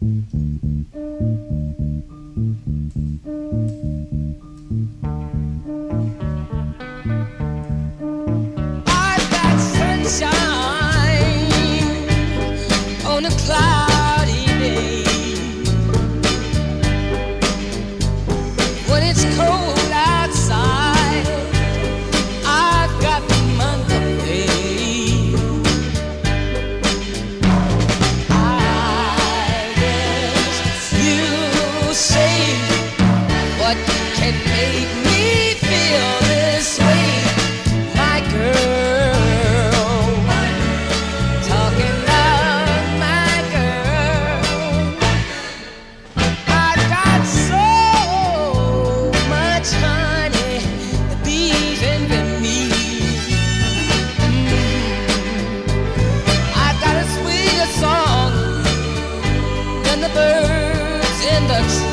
I've got sunshine on a cloudy day. When it's cold outside, I've got the month of May. I guess you say, what can make me feel this way, my girl? Talking of my girl, I got so much honey, the bees envy me. I've got a sweeter song than the birds in the tree.